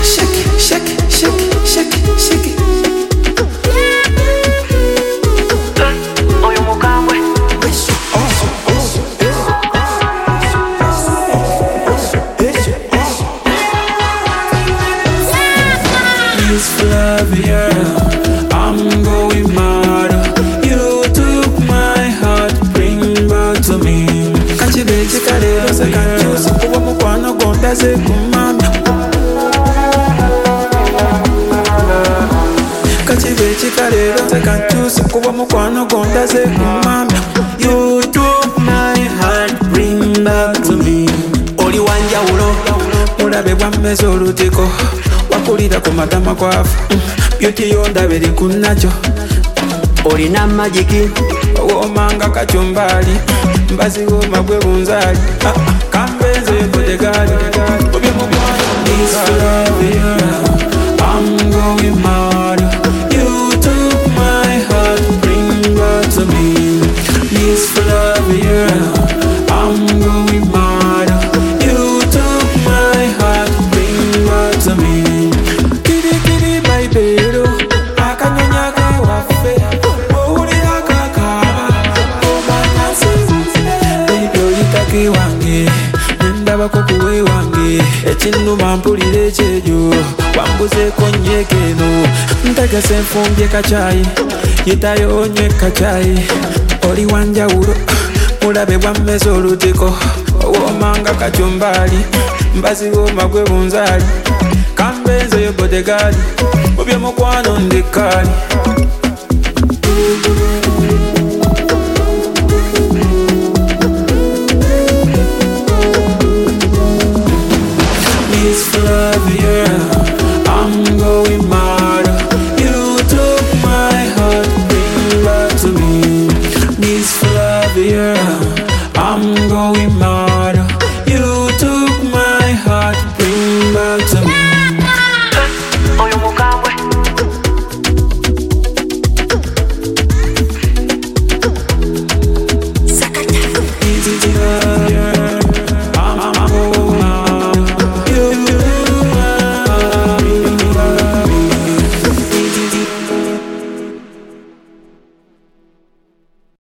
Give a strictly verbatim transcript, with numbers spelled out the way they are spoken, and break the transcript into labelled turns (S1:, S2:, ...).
S1: shake it, shake it, shake it, shake it, shake it.
S2: Oyo mukambwe.
S1: Miss Flavia, I'm going mad. You took my heart, bring back to me. Kachibechi kalero se kanchusi kuwa mukwano gonda se kumami. Kachibechi kalero se kanchusi kuwa mukwano gonda se kumami. You took my heart, bring back to me. Oli wanja ulo, mulabe bwameze olutiko. Wakulira ku matama kwafu, beauty yondabere kunacho.
S2: Olina magiki
S1: Womanga kachumbali, mbasigo magwe bunzali. Kambenze bodegali, obye mukwano. Miss Flavia, I'm going mad. You took my heart, bring back to me. Miss Flavia, I'm going mad. You took my heart, bring back to me. Kiri kiri my baby, akanyanya kawafe. Owulira kakaba, omanase. Baby oyitake wange, nendaba kukuwe wange. Ekinuma mpulira ekyejo, wambuzeko nyekeno. Ntegese nfumbye kachayi, yitayo onywe kachayi. Oli wanjawulo, mulabe bwammeze olutiko. Womanga kachumbali, mbasigo magwe bunzali. Kambenze yo bodegali, obye mukwano ndekali. Miss Flavia, I'm going mad. You took my heart, bring back to me. Miss Flavia, I'm going mad.